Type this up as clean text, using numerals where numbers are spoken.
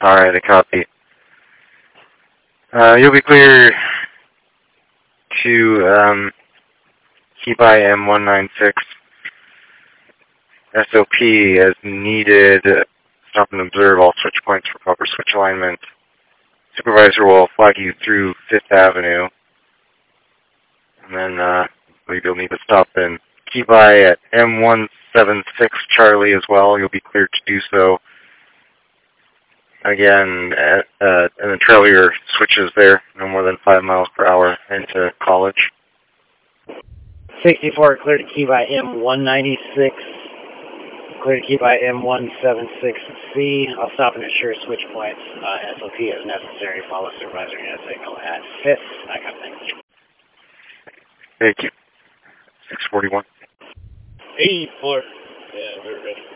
Alright, I copy. You'll be clear to keep IM196 SOP as needed. Stop and observe all switch points for proper switch alignment. Supervisor will flag you through 5th Avenue. And then I believe you'll need to stop and keep eye at M176 Charlie as well. You'll be cleared to do so. Again, and then trail your switches there, no more than 5 miles per hour into College. 64, clear to keep by M196. Clear to keep by M176C. I'll stop and ensure switch points. SOP as necessary. Follow supervisor unit signal at 5th. I got things. Thank you. 641. 84. Yeah, we're ready.